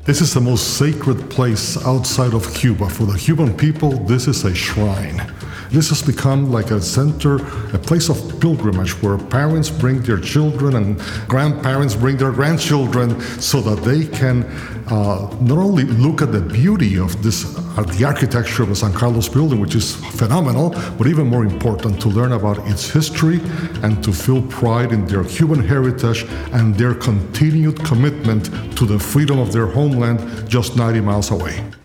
This is the most sacred place outside of Cuba. For the Cuban people, this is a shrine. This has become like a center, a place of pilgrimage where parents bring their children and grandparents bring their grandchildren so that they can not only look at the beauty of the architecture of the San Carlos building, which is phenomenal, but even more important, to learn about its history and to feel pride in their Cuban heritage and their continued commitment to the freedom of their homeland just 90 miles away.